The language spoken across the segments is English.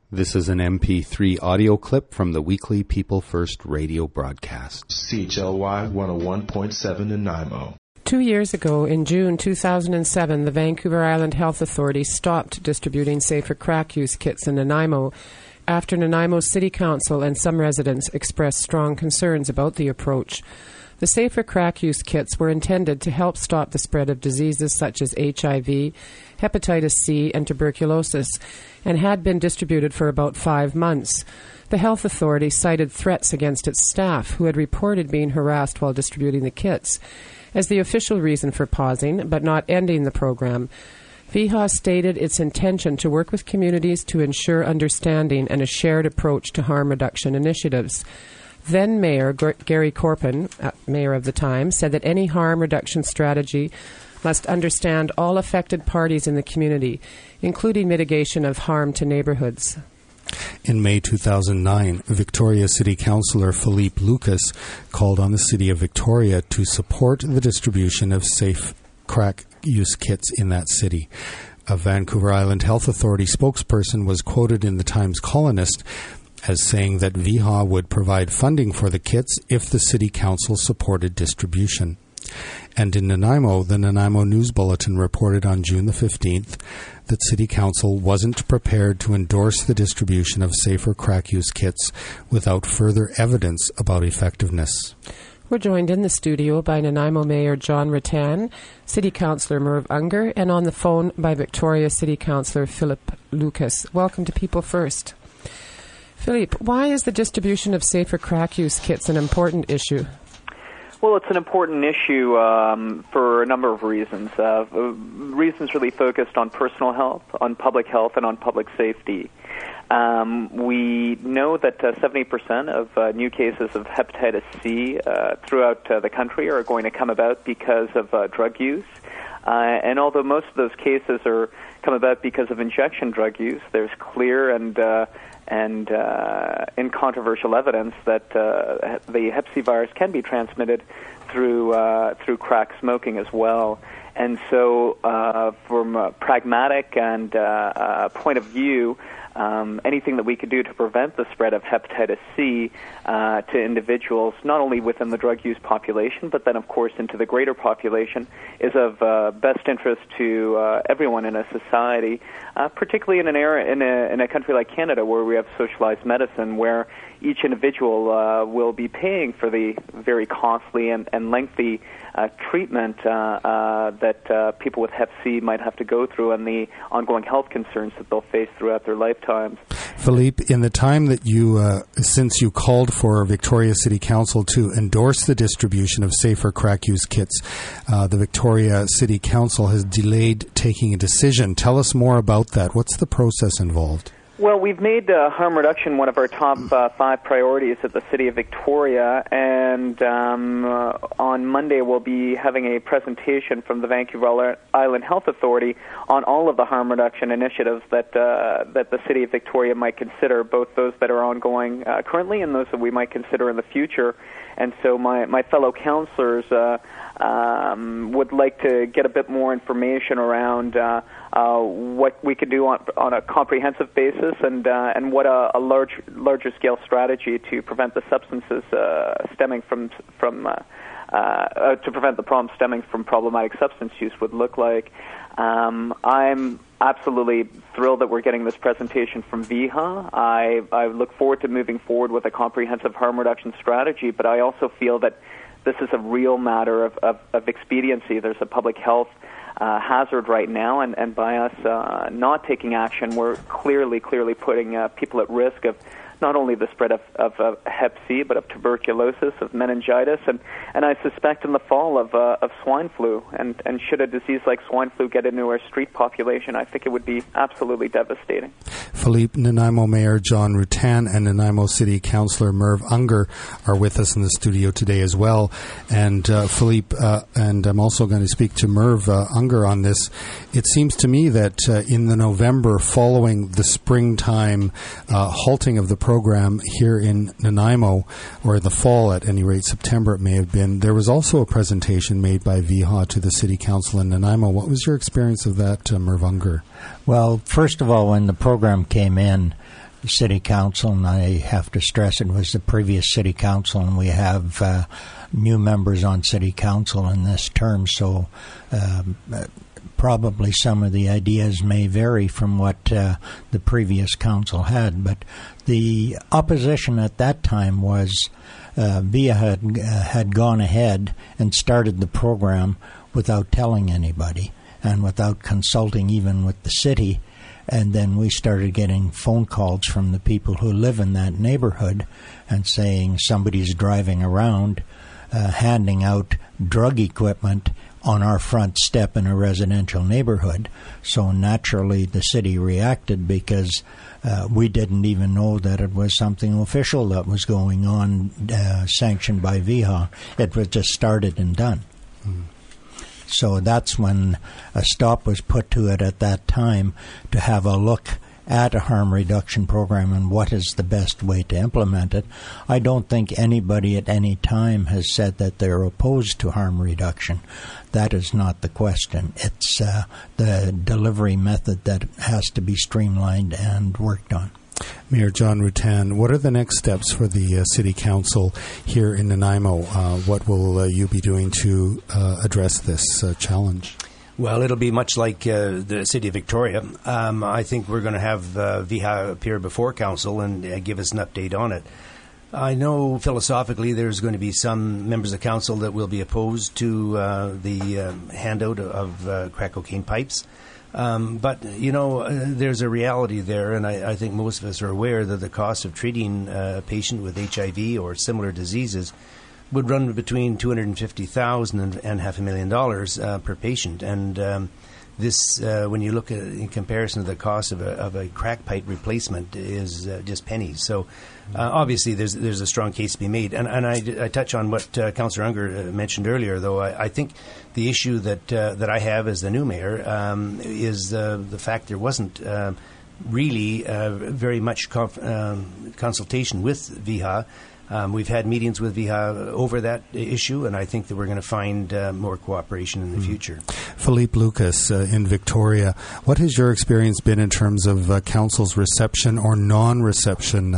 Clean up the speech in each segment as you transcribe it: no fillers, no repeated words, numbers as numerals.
This is an MP3 audio clip from the weekly People First radio broadcast. CHLY 101.7 Nanaimo. 2 years ago, in June 2007, the Vancouver Island Health Authority stopped distributing safer crack use kits in Nanaimo after Nanaimo's City Council and some residents expressed strong concerns about the approach. The safer crack use kits were intended to help stop the spread of diseases such as HIV, hepatitis C, and tuberculosis, and had been distributed for about 5 months. The health authority cited threats against its staff, who had reported being harassed while distributing the kits, as the official reason for pausing but not ending the program. VHA stated its intention to work with communities to ensure understanding and a shared approach to harm reduction initiatives. Then Mayor Gary Corpin, mayor of the time, said that any harm reduction strategy must understand all affected parties in the community, including mitigation of harm to neighborhoods. In May 2009, Victoria City Councillor Philippe Lucas called on the City of Victoria to support the distribution of safe crack use kits in that city. A Vancouver Island Health Authority spokesperson was quoted in the Times Colonist as saying that VHA would provide funding for the kits if the City Council supported distribution. And in Nanaimo, the Nanaimo News Bulletin reported on June the 15th that City Council wasn't prepared to endorse the distribution of safer crack use kits without further evidence about effectiveness. We're joined in the studio by Nanaimo Mayor John Rattan, City Councillor Merv Unger, and on the phone by Victoria City Councillor Philip Lucas. Welcome to People First. Philippe, why is the distribution of safer crack use kits an important issue? Well, it's an important issue for a number of reasons. Reasons really focused on personal health, on public health, and on public safety. We know that 70% of new cases of hepatitis C throughout the country are going to come about because of drug use. And although most of those cases come about because of injection drug use, there's clear and incontroversial evidence that the Hep C virus can be transmitted through crack smoking as well. And so, from a pragmatic and point of view, anything that we could do to prevent the spread of hepatitis C to individuals, not only within the drug use population, but then, of course, into the greater population, is of best interest to everyone in a society, particularly in a country like Canada, where we have socialized medicine, where each individual will be paying for the very costly and lengthy treatment that people with Hep C might have to go through, and the ongoing health concerns that they'll face throughout their lifetimes. Philippe, in the time that since you called for Victoria City Council to endorse the distribution of safer crack use kits, the Victoria City Council has delayed taking a decision. Tell us more about that. What's the process involved? Well, we've made harm reduction one of our top 5 priorities at the City of Victoria, and on Monday we'll be having a presentation from the Vancouver Island Health Authority on all of the harm reduction initiatives that the City of Victoria might consider, both those that are ongoing currently and those that we might consider in the future. And so my fellow councillors would like to get a bit more information around what we could do on a comprehensive basis, and what a larger scale strategy to prevent the substances stemming from to prevent the problem stemming from problematic substance use would look like. I'm absolutely thrilled that we're getting this presentation from VHA. I look forward to moving forward with a comprehensive harm reduction strategy, but I also feel that this is a real matter of expediency. There's a public health hazard right now, and by us not taking action, we're clearly putting people at risk of not only the spread of Hep C, but of tuberculosis, of meningitis, and I suspect in the fall of swine flu. And should a disease like swine flu get into our street population, I think it would be absolutely devastating. Philippe, Nanaimo Mayor John Rattan and Nanaimo City Councillor Merv Unger are with us in the studio today as well. And Philippe, and I'm also going to speak to Merv Unger on this. It seems to me that in the November following the springtime halting of the program here in Nanaimo, or in the fall at any rate, September it may have been, there was also a presentation made by VHA to the City Council in Nanaimo. What was your experience of that, Merv Unger? Well, first of all, when the program came in, city council, and I have to stress it was the previous city council, and we have new members on city council in this term, so probably some of the ideas may vary from what the previous council had, but the opposition at that time was VIA had gone ahead and started the program without telling anybody and without consulting even with the city. And then we started getting phone calls from the people who live in that neighborhood and saying somebody's driving around handing out drug equipment on our front step in a residential neighborhood. So naturally the city reacted because we didn't even know that it was something official that was going on, sanctioned by VIHA. It was just started and done. Mm. So that's when a stop was put to it at that time to have a look at a harm reduction program and what is the best way to implement it. I don't think anybody at any time has said that they're opposed to harm reduction. That is not the question. It's the delivery method that has to be streamlined and worked on. Mayor John Rutan, what are the next steps for the City Council here in Nanaimo? What will you be doing to address this challenge? Well, it'll be much like the City of Victoria. I think we're going to have VIHA appear before Council and give us an update on it. I know philosophically there's going to be some members of Council that will be opposed to the handout of crack cocaine pipes. But, you know, there's a reality there, and I think most of us are aware that the cost of treating a patient with HIV or similar diseases would run between $250,000 and $500,000 per patient. And this, when you look at in comparison to the cost of a crack pipe replacement, is just pennies. So obviously there's a strong case to be made. And I touch on what Councillor Unger mentioned earlier, though. I think the issue that I have as the new mayor is the fact there wasn't really very much consultation with VIHA. We've had meetings with VIHA over that issue, and I think that we're going to find more cooperation in the future. Philippe Lucas in Victoria, what has your experience been in terms of Council's reception or non-reception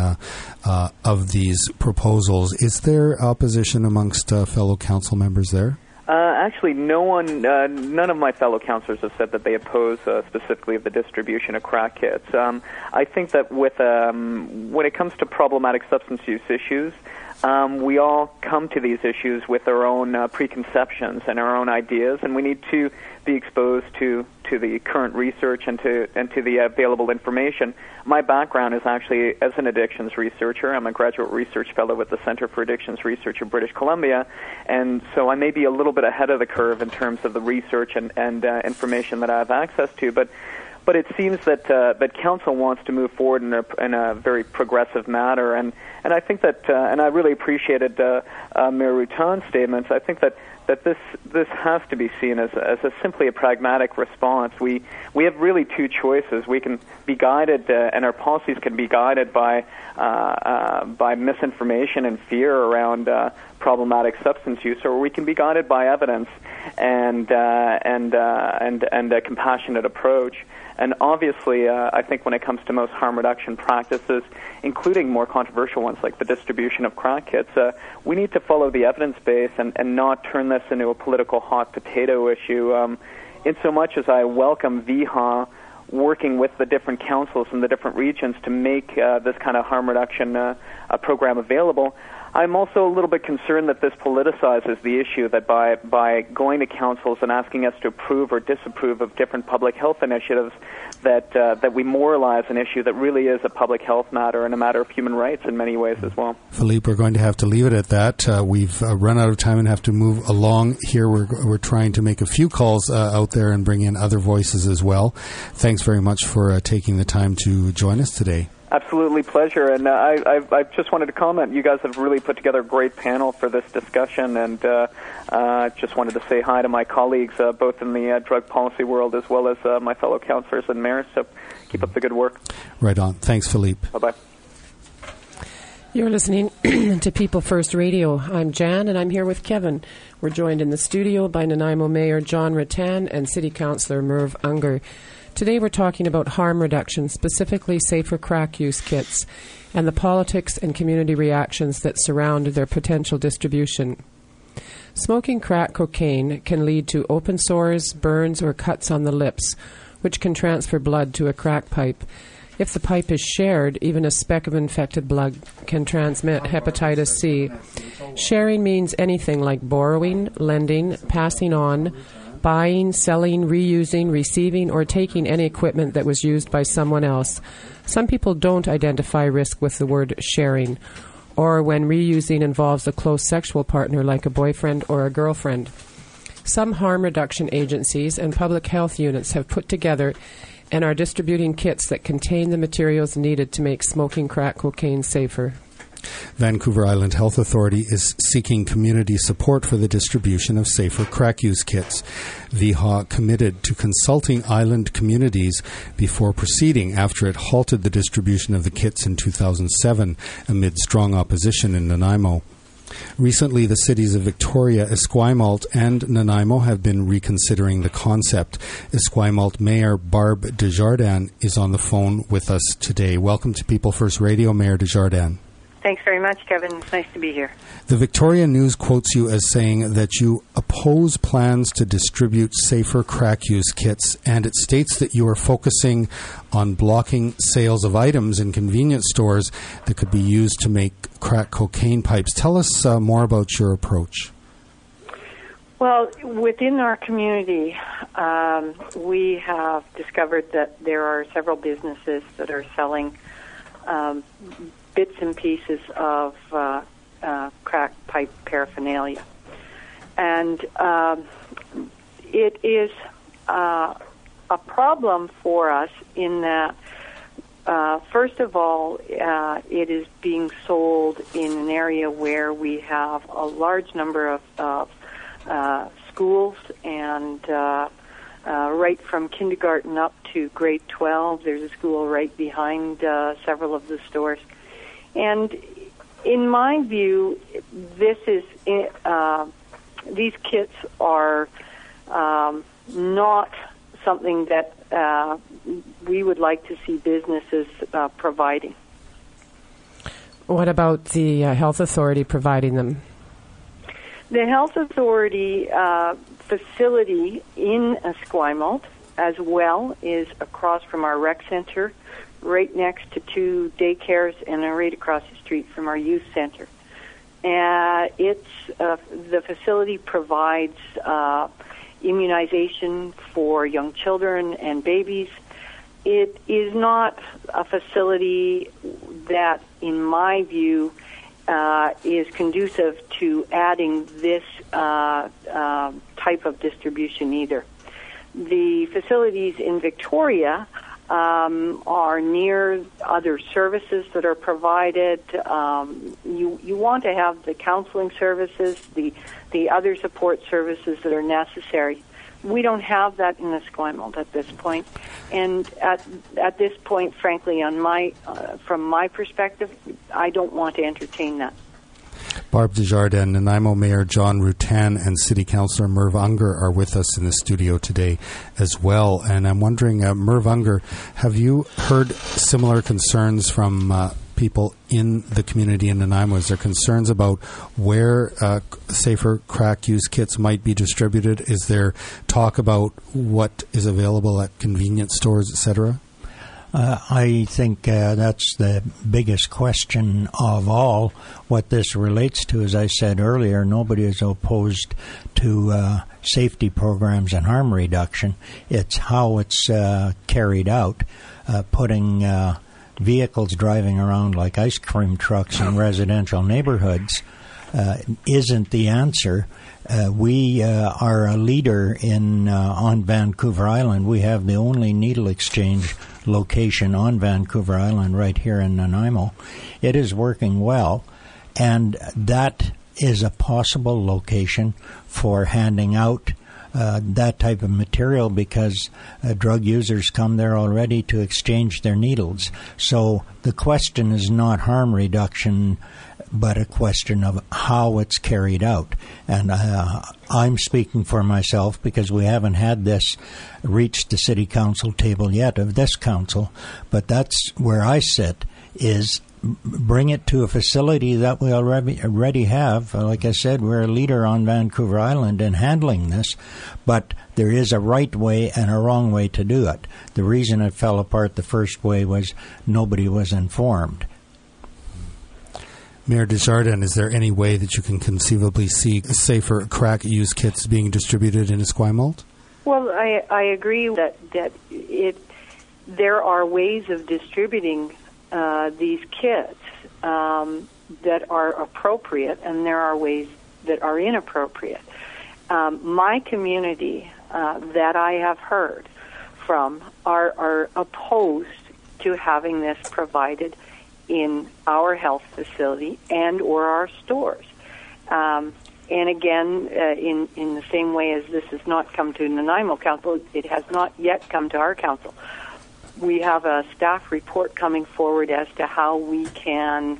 of these proposals? Is there opposition amongst fellow council members there? Actually, none of my fellow councillors have said that they oppose specifically the distribution of crack kits. I think that when it comes to problematic substance use issues, we all come to these issues with our own preconceptions and our own ideas, and we need to be exposed to the current research and to the available information. My background is actually as an addictions researcher. I'm a graduate research fellow with the Center for Addictions Research in British Columbia, and so I may be a little bit ahead of the curve in terms of the research and information that I have access to, but it seems that Council wants to move forward in a very progressive manner, and I think that and I really appreciated Mayor Rutan's statements. I think that this has to be seen as simply a pragmatic response. We have really two choices. We can be guided, and our policies can be guided by misinformation and fear around problematic substance use, or we can be guided by evidence and a compassionate approach. And obviously, I think when it comes to most harm reduction practices, including more controversial ones like the distribution of crack kits, we need to follow the evidence base and not turn this into a political hot potato issue. In so much as I welcome VIHA working with the different councils in the different regions to make this kind of harm reduction program available, I'm also a little bit concerned that this politicizes the issue, that by going to councils and asking us to approve or disapprove of different public health initiatives, that we moralize an issue that really is a public health matter and a matter of human rights in many ways as well. Philippe, we're going to have to leave it at that. We've run out of time and have to move along here. We're trying to make a few calls out there and bring in other voices as well. Thanks very much for taking the time to join us today. Absolutely, pleasure. And I just wanted to comment. You guys have really put together a great panel for this discussion, and just wanted to say hi to my colleagues, both in the drug policy world as well as my fellow councillors and mayors. So keep up the good work. Right on. Thanks, Philippe. Bye-bye. You're listening to People First Radio. I'm Jan, and I'm here with Kevin. We're joined in the studio by Nanaimo Mayor John Rutan and City Councillor Merv Unger. Today we're talking about harm reduction, specifically safer crack use kits, and the politics and community reactions that surround their potential distribution. Smoking crack cocaine can lead to open sores, burns, or cuts on the lips, which can transfer blood to a crack pipe. If the pipe is shared, even a speck of infected blood can transmit hepatitis C. Sharing means anything like borrowing, lending, passing on, buying, selling, reusing, receiving, or taking any equipment that was used by someone else. Some people don't identify risk with the word sharing, or when reusing involves a close sexual partner like a boyfriend or a girlfriend. Some harm reduction agencies and public health units have put together and are distributing kits that contain the materials needed to make smoking crack cocaine safer. Vancouver Island Health Authority is seeking community support for the distribution of safer crack use kits. VHA committed to consulting island communities before proceeding after it halted the distribution of the kits in 2007 amid strong opposition in Nanaimo. Recently, the cities of Victoria, Esquimalt, and Nanaimo have been reconsidering the concept. Esquimalt Mayor Barb Desjardins is on the phone with us today. Welcome to People First Radio, Mayor Desjardins. Thanks very much, Kevin. It's nice to be here. The Victoria News quotes you as saying that you oppose plans to distribute safer crack use kits, and it states that you are focusing on blocking sales of items in convenience stores that could be used to make crack cocaine pipes. Tell us more about your approach. Well, within our community, we have discovered that there are several businesses that are selling bits and pieces of crack pipe paraphernalia. And it is a problem for us in that, first of all, it is being sold in an area where we have a large number of schools, and right from kindergarten up to grade 12, there's a school right behind several of the stores. And in my view, this is these kits are not something that we would like to see businesses providing. What about the health authority providing them? The health authority facility in Esquimalt, as well, is across from our rec center, right next to two daycares, and right across the street from our youth center. It's the facility provides immunization for young children and babies. It is not a facility that, in my view, is conducive to adding this type of distribution either. The facilities in Victoria are near other services that are provided. You want to have the counseling services, the other support services that are necessary. We don't have that in Esquimalt at this point, and at this point, frankly, from my perspective, I don't want to entertain that. Barb Desjardins, Nanaimo Mayor John Rutan, and City Councillor Merv Unger are with us in the studio today as well. And I'm wondering, Merv Unger, have you heard similar concerns from people in the community in Nanaimo? Is there concerns about where safer crack use kits might be distributed? Is there talk about what is available at convenience stores, etc.? I think that's the biggest question of all. What this relates to, as I said earlier, nobody is opposed to safety programs and harm reduction. It's how it's carried out, putting vehicles driving around like ice cream trucks in residential neighborhoods isn't the answer. We are a leader on Vancouver Island. We have the only needle exchange location on Vancouver Island right here in Nanaimo. It is working well, and that is a possible location for handing out that type of material because drug users come there already to exchange their needles. So the question is not harm reduction but a question of how it's carried out. And I'm speaking for myself because we haven't had this reach the city council table yet of this council, but that's where I sit, is bring it to a facility that we already have. Like I said, we're a leader on Vancouver Island in handling this, but there is a right way and a wrong way to do it. The reason it fell apart the first way was nobody was informed. Mayor Desjardins, is there any way that you can conceivably see safer crack use kits being distributed in Esquimalt? Well, I agree that there are ways of distributing these kits that are appropriate, and there are ways that are inappropriate. My community that I have heard from are opposed to having this provided in our health facility and or our stores. And again, in the same way as this has not come to Nanaimo Council, it has not yet come to our council. We have a staff report coming forward as to how we can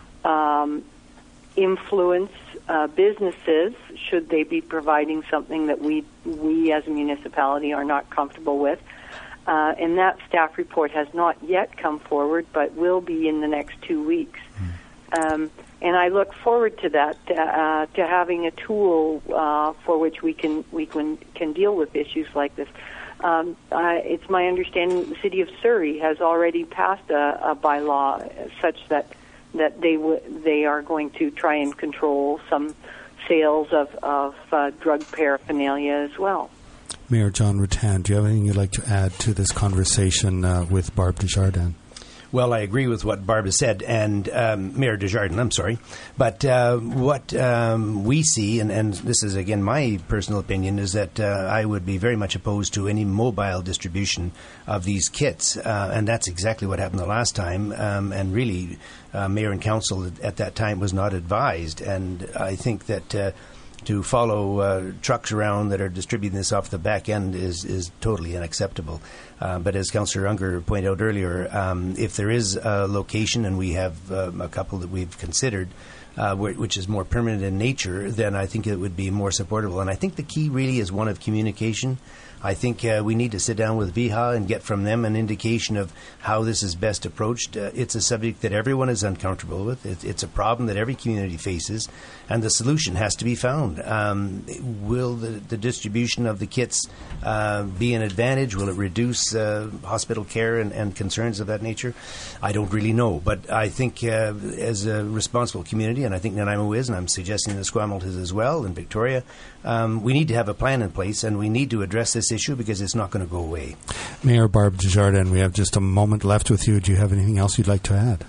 influence businesses should they be providing something that we as a municipality are not comfortable with. And that staff report has not yet come forward, but will be in the next 2 weeks. And I look forward to that, to having a tool for which we can deal with issues like this. It's my understanding that the city of Surrey has already passed a bylaw such that they are going to try and control some sales of drug paraphernalia as well. Mayor John Rattan, do you have anything you'd like to add to this conversation with Barb Desjardins? Well, I agree with what Barb has said, and Mayor Desjardins, I'm sorry. But what we see, and this is, again, my personal opinion, is that I would be very much opposed to any mobile distribution of these kits. And that's exactly what happened the last time. And really, Mayor and Council at that time was not advised. And I think that to follow trucks around that are distributing this off the back end is totally unacceptable. But as Councillor Unger pointed out earlier, if there is a location, and we have a couple that we've considered, which is more permanent in nature, then I think it would be more supportable. And I think the key really is one of communication. I think we need to sit down with VIHA and get from them an indication of how this is best approached. It's a subject that everyone is uncomfortable with. It's a problem that every community faces, and the solution has to be found. Will the distribution of the kits be an advantage? Will it reduce hospital care and concerns of that nature? I don't really know, but I think as a responsible community, and I think Nanaimo is, and I'm suggesting that Esquimalt is as well, and Victoria, we need to have a plan in place, and we need to address this issue because it's not going to go away. Mayor Barb Desjardins, we have just a moment left with you. Do you have anything else you'd like to add?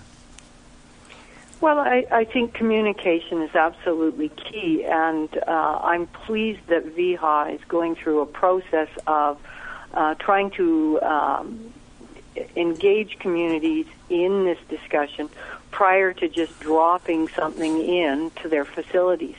Well, I think communication is absolutely key, and I'm pleased that VIHA is going through a process of trying to engage communities in this discussion prior to just dropping something into their facilities.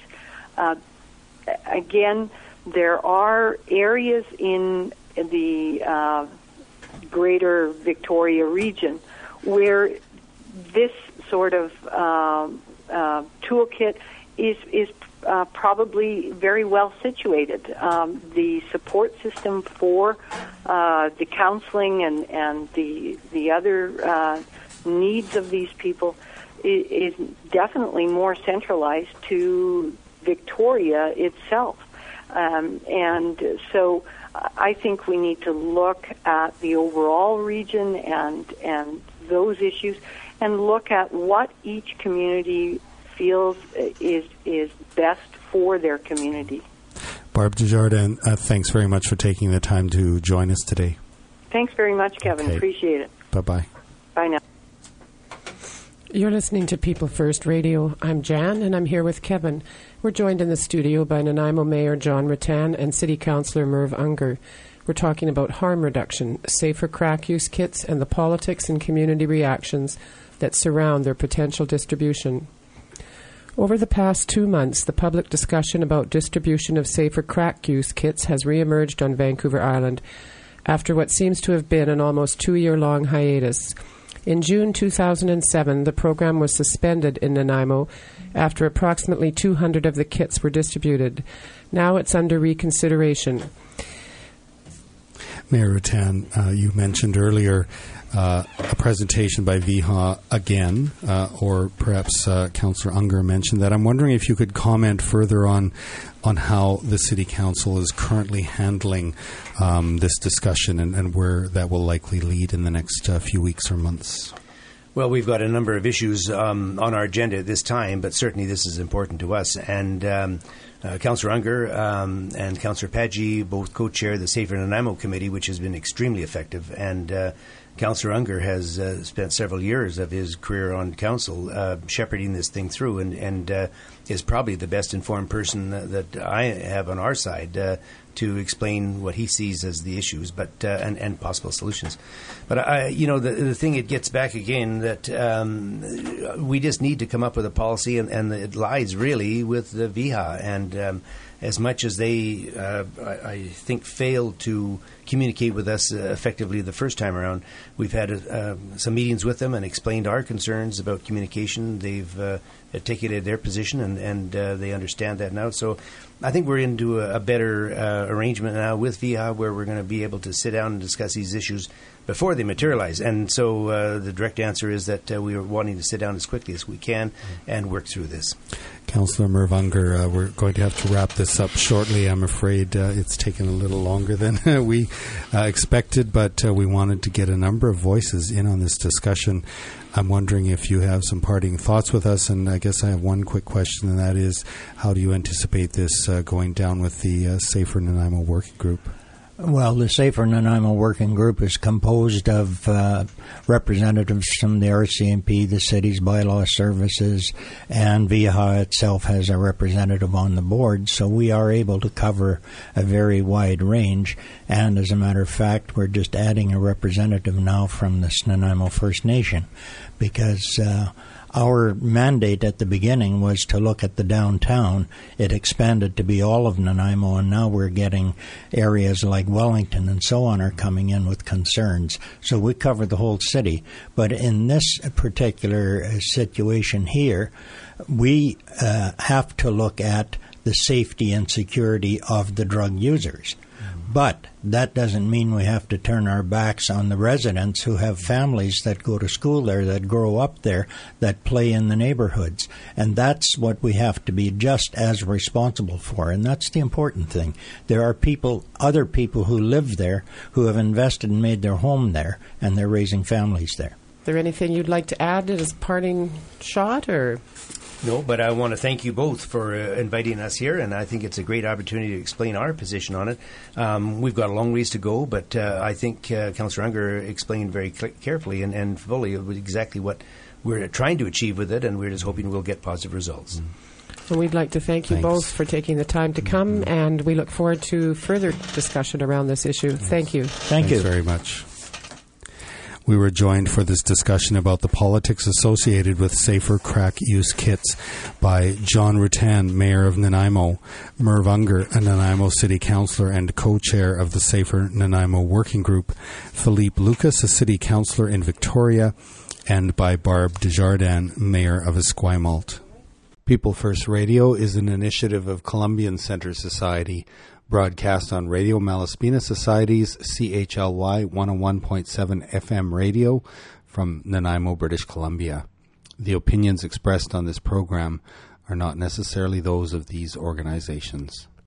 Again, there are areas in the greater Victoria region where this sort of toolkit is probably very well situated. The support system for the counseling and the other needs of these people is definitely more centralized to Victoria itself. And so I think we need to look at the overall region and those issues and look at what each community feels is best for their community. Barb Desjardins, thanks very much for taking the time to join us today. Thanks very much, Kevin. Okay. Appreciate it. Bye-bye. Bye now. You're listening to People First Radio. I'm Jan, and I'm here with Kevin. We're joined in the studio by Nanaimo Mayor John Rattan and City Councillor Merv Unger. We're talking about harm reduction, safer crack use kits, and the politics and community reactions that surround their potential distribution. Over the past 2 months, the public discussion about distribution of safer crack use kits has reemerged on Vancouver Island after what seems to have been an almost 2-year-long hiatus. In June 2007, the program was suspended in Nanaimo after approximately 200 of the kits were distributed. Now it's under reconsideration. Mayor Rutan, you mentioned earlier a presentation by VIHA again, or perhaps Councillor Unger mentioned that. I'm wondering if you could comment further on how the City Council is currently handling this discussion and where that will likely lead in the next few weeks or months. Well, we've got a number of issues on our agenda at this time, but certainly this is important to us. And Councillor Unger and Councillor Paggi both co-chair the Safer Nanaimo Committee, which has been extremely effective. And Councillor Unger has spent several years of his career on council shepherding this thing through, and is probably the best informed person that I have on our side to explain what he sees as the issues, but and possible solutions. But the thing, it gets back again that we just need to come up with a policy, and it lies really with the VIHA. And as much as they, I think, failed to communicate with us effectively the first time around, we've had some meetings with them and explained our concerns about communication. They've articulated their position, and they understand that now. So I think we're into a better arrangement now with VIHA, where we're going to be able to sit down and discuss these issues before they materialize. And so the direct answer is that we are wanting to sit down as quickly as we can and work through this. Councillor Merv Unger, we're going to have to wrap this up shortly. I'm afraid it's taken a little longer than we expected, but we wanted to get a number of voices in on this discussion. I'm wondering if you have some parting thoughts with us, and I guess I have one quick question, and that is, how do you anticipate this going down with the Safer Nanaimo Working Group? Well, the Safer Nanaimo Working Group is composed of representatives from the RCMP, the city's bylaw services, and VIHA itself has a representative on the board, so we are able to cover a very wide range. And as a matter of fact, we're just adding a representative now from the Nanaimo First Nation, because our mandate at the beginning was to look at the downtown. It expanded to be all of Nanaimo, and now we're getting areas like Wellington and so on are coming in with concerns. So we cover the whole city. But in this particular situation here, we have to look at the safety and security of the drug users. But that doesn't mean we have to turn our backs on the residents who have families that go to school there, that grow up there, that play in the neighborhoods. And that's what we have to be just as responsible for. And that's the important thing. There are other people who live there, who have invested and made their home there, and they're raising families there. Is there anything you'd like to add as a parting shot, or? No, but I want to thank you both for inviting us here, and I think it's a great opportunity to explain our position on it. We've got a long ways to go, but I think Councillor Unger explained very carefully and fully exactly what we're trying to achieve with it, and we're just hoping we'll get positive results. Well, we'd like to thank you both for taking the time to come, and we look forward to further discussion around this issue. Thank you. Thanks very much. We were joined for this discussion about the politics associated with safer crack use kits by John Rutan, Mayor of Nanaimo, Merv Unger, a Nanaimo City Councillor and co-chair of the Safer Nanaimo Working Group, Philippe Lucas, a City Councillor in Victoria, and by Barb Desjardins, Mayor of Esquimalt. People First Radio is an initiative of Columbian Centre Society, broadcast on Radio Malaspina Society's CHLY 101.7 FM radio from Nanaimo, British Columbia. The opinions expressed on this program are not necessarily those of these organizations.